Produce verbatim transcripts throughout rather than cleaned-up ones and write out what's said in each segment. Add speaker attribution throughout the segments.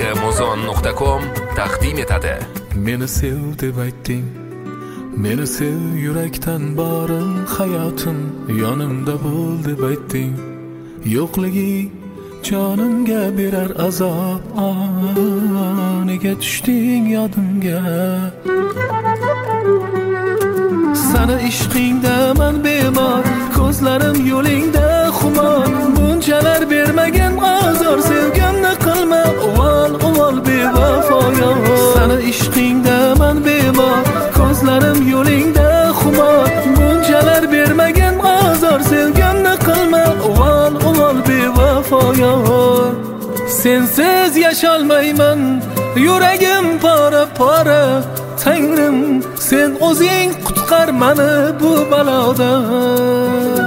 Speaker 1: muzon nuqta com taqdim etadi.
Speaker 2: Meni sev deb aytding, meni sev yurakdan borim, hayotim yonimda bo'l deb aytding. Yo'qligi jonimga berar azob, nega tushding yodimga? Sana ishqingda men bemor, ko'zlarim yo'lingda xumor. Bunchalar bermagin azor, sevganni qilma uvol uvol bevafoyo. Sana ishqingda men bemor, ko'zlarim yo'lingda xumor. Bunchalar bermagin azor, sevganni qilma uvol uvol bevafoyo. Sensiz yasholmayman, yuragim pora pora. Tangrim, sen o'zing qutqar meni bu balodan.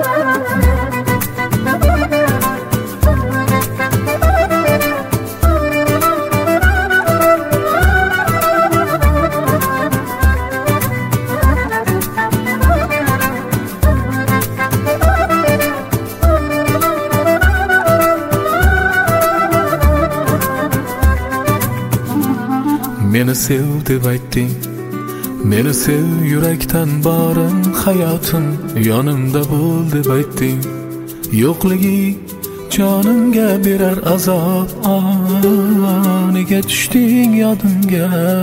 Speaker 2: Meni sev deb aytding, meni sev yurakdan borim, hayotim yonimda bo'l deb aytding. Yo'qligi jonimga berar azob, nega tushding yodimga?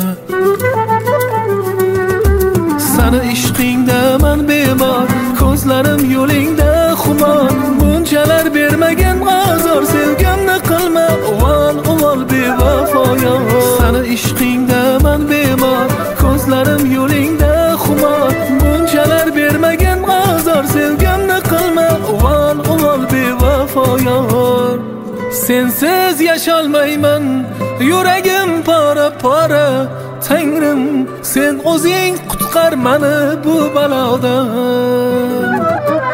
Speaker 2: Sana ishqingda men bemor, ko'zlarim yo'lingda xumor. Bunchalar bermagin azor, sevganni qilma uvol uvol bevafoyo. Sana ishqingda men bemor, ko'zlarim yo'lingda xumor. Bunchalar bermagin azor, sevganni qilma uvol uvol bevafoyo. Sensiz yasholmayman, yuragim pora pora. Tangrim, sen o'zing qutqar meni bu balodan.